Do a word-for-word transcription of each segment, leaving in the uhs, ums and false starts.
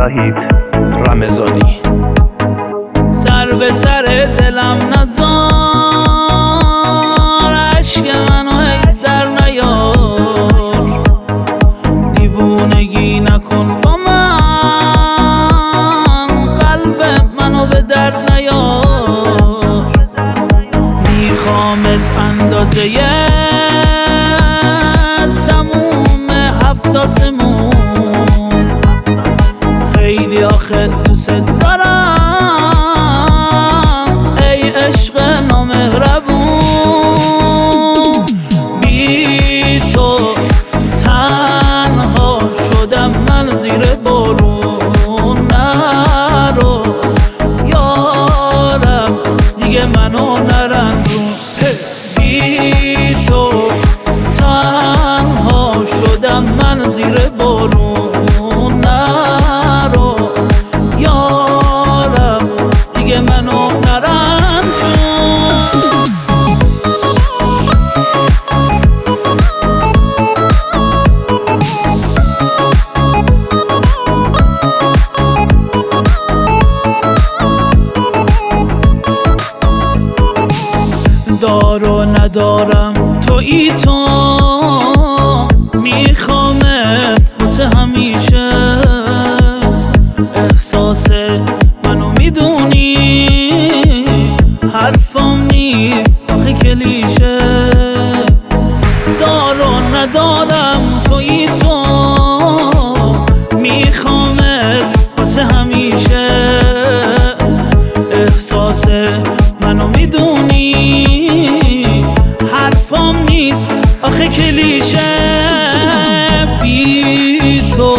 وحید رمضانی. سر به سر دلم نزار، عشق منو هی در نیار، دیوونگی نکن با من، قلب منو به در نیار. میخوامت اندازه تموم هفت آسمون، خیلی آخه دوست دارم ای عشق نامهربون. بی تو تنها شدم من زیر بارون، نرو یارم دیگه منو نرنجون. بی تو تنها شدم من زیر بارون، نرو یارم دیگه منو نرنجون. دارو ندارم تویی تو، میخوامت واسه همیشه، احساس منو میدونی، حرفم نیست آخه کلیشه. دارو ندارم تویی تو، میخوامت واسه همیشه، احساس منو میدونی، حرفم نیست آخه کلیشه. بی تو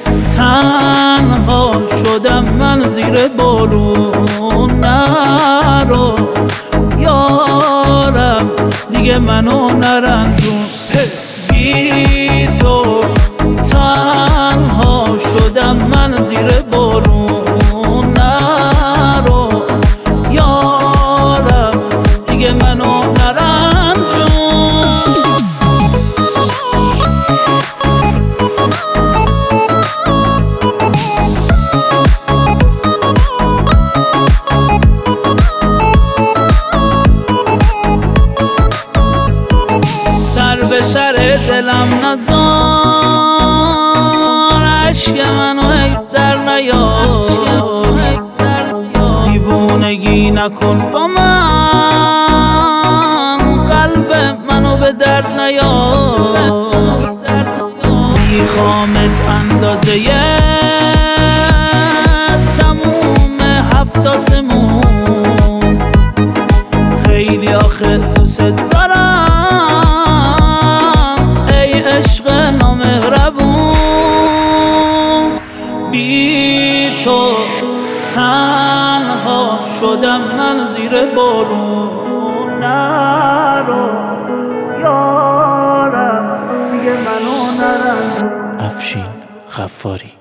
تنها شدم من زیر بارون، نرو یارم دیگه منو نرنجون. بی تو تنها شدم من زیر بارون، نرو یارم دیگه منو نرنجون. سر به سر دلم نزار، عشق منو هی در نیار، دیوونگی نکن با من، قلب منو به در نیار. میخوامت اندازه تموم هفت آسمون، خیلی آخه دوست دارم ای عشق نامهربون. بی تو تنها شدم من زیر بارون، نرو یارم دیگه منو نرنجون. افشین غفاری.